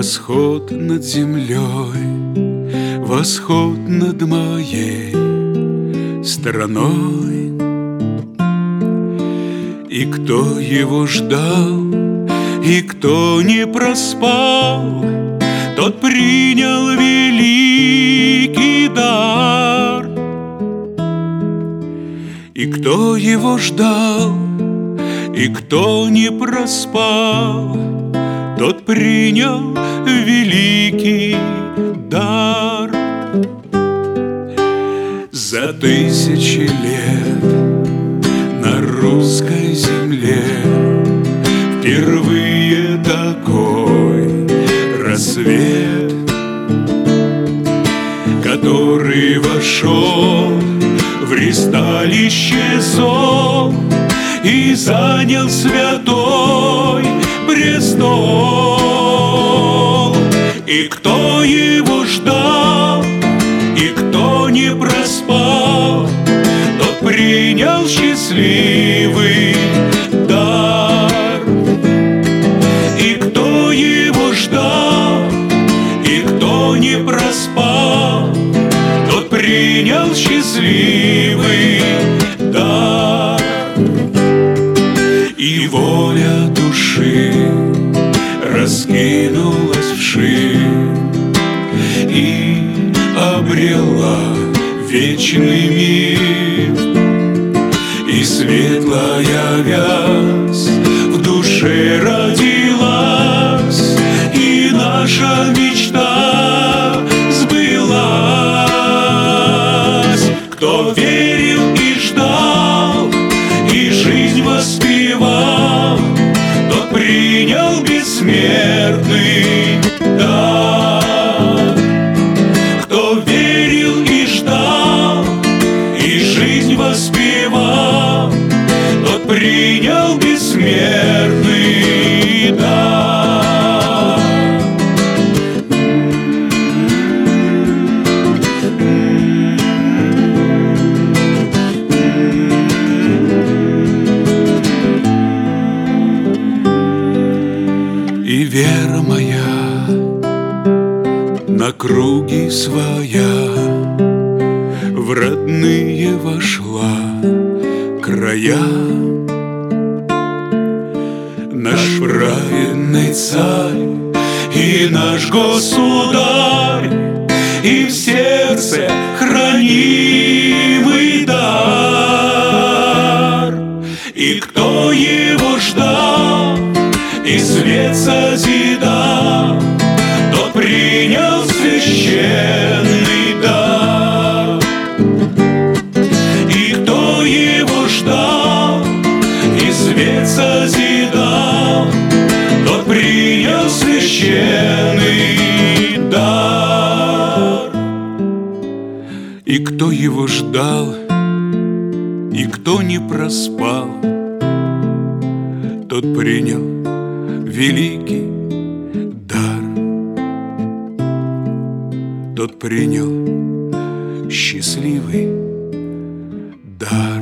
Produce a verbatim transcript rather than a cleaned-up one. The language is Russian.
Восход над землей, восход над моей страной. И кто его ждал, и кто не проспал, тот принял великий дар. И кто его ждал, и кто не проспал, тот принял великий дар. За тысячи лет на русской земле впервые такой рассвет, который вошел в ристалище зол и занял святой престол. И кто его ждал, и кто не проспал, тот принял счастливый дар. И кто его ждал, и кто не проспал, тот принял счастливый дар. И воля души раскинулась вширь и обрела вечный мир. И светлая вязь в душе родилась, и наша мечта сбылась. Кто верил и ждал, и жизнь воспевал, тот принял бессмертный дар. Кто верил и ждал, и жизнь воспевал, тот принял бессмертный дар. И вера моя на круги своя в родные вошла края. Наш праведный царь и наш государь, и в сердце хранимый дар. И кто его ждал, и свет созидал, тот принял священный дар. И кто его ждал, и свет созидал, тот принял священный дар. И кто его ждал, и кто не проспал, тот принял великий дар. Тот принял счастливый дар.